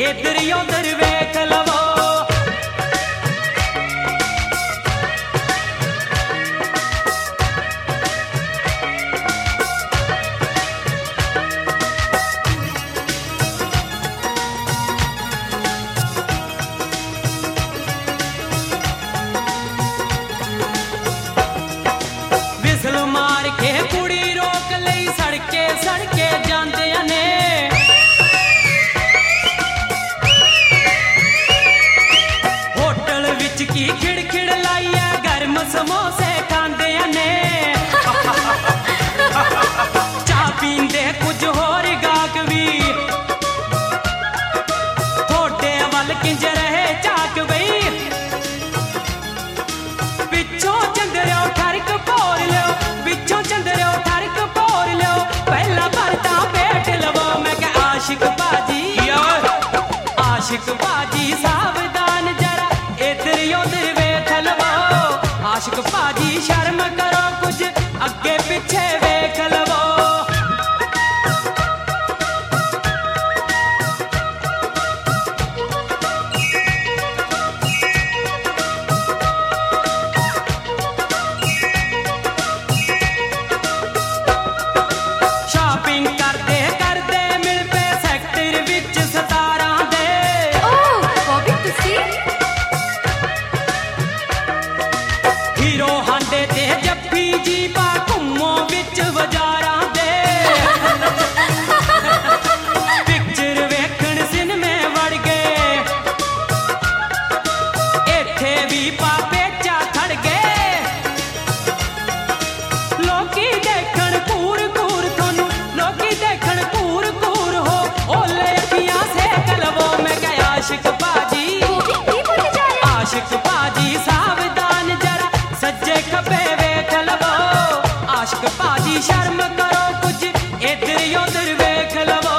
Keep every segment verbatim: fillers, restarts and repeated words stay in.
इधर उधर वेख लवो। विसल मार के कुड़ी रोक लई सड़के सड़के जांदे ने। होटल विच की खिड़खिड़ लाइया गर्म समोसे खांदे ने। चाह पींदे कुछ होर गाक भी थोड़े वल किंज रहे चाक बई। पिछों चंदरियो ठरक पोर लो, पिछों चंदरियो ठरक पोर लो, पहला भरता पेट लवो। मैं कह आशिक बाजी आशिक बाजी सावधान जरा इधर उधर वेख लवो। आशिक बाजी शर्म करो कुछ अगे पीछे वेख लवो। शॉपिंग करदे करदे मिल पे सेक्टर विच सतारां दे। हीरो हांडे ते जफ्फी जीपा घुम्मो विच बाजारां दे। पिक्चर वेखण सिनेमे वड़ गए, इत्थे भी पापे चा खड़ गए। लोकी देखण कूर कूर थोनू, लोकी देखण कूर कूर हो, ओले अखियां सेक लवो। मैं कह आशिक बाजी आशिक बाजी सावधान जरा सज्जे खब्बे वेख लवो। आशिक बाजी शर्म करो कुछ इधर उधर वेख लवो।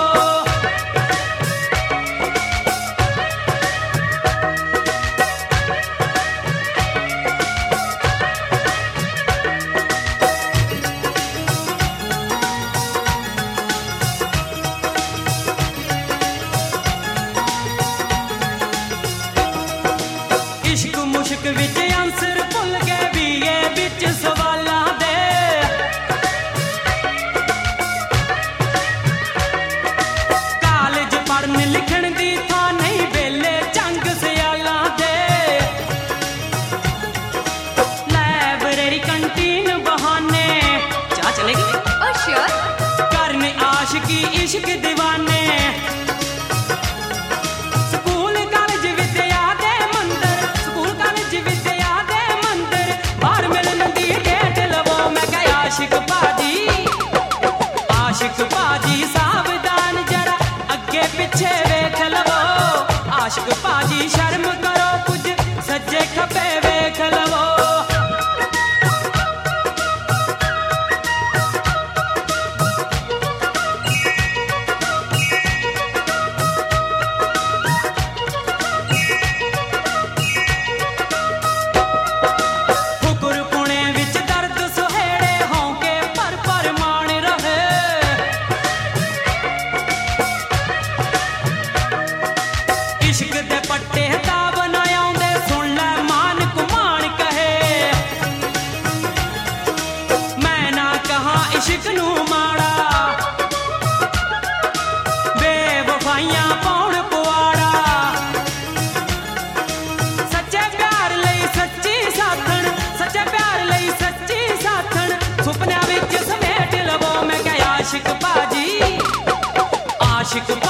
इश्क मुश्क विच आंसर भुल गए बीए विच सवालां दे। कालेज पढ़न लिखण दी थां नहीं बेले जंग सियालां दे। लाइब्रेरी कंटीन बहाने चाह चलेगी करने आशिकी इश्क दीवाने। स्कूल कॉलेज विद्या दे मंदिर, स्कूल कॉलेज विद्या दे मंदिर, बाहर मिलन दी डेट लवो। मैं कह आशिक बाजी आशिक बाजी सावधान जरा अगे पीछे वेख लवो। आशिक बाजी शर्म करो कुछ सज्जे खब्बे वेख लवो। फुकुर पुणे विच दर्द सुहेड़े होंके पर पर मान रहे। इश्क दे पट्टे ताब ना आउंदे सुन लै मान कुमान कहे। मैं ना कहां इश्क नू माड़ा, बेवफाइयां पाउण पुआड़ा। सच्चे प्यार लई सच्ची साथण, सच्चे प्यार लई सच्ची साथण, सुपनियां विच समेट लवो। मैं कह आशिक बाजी आशिक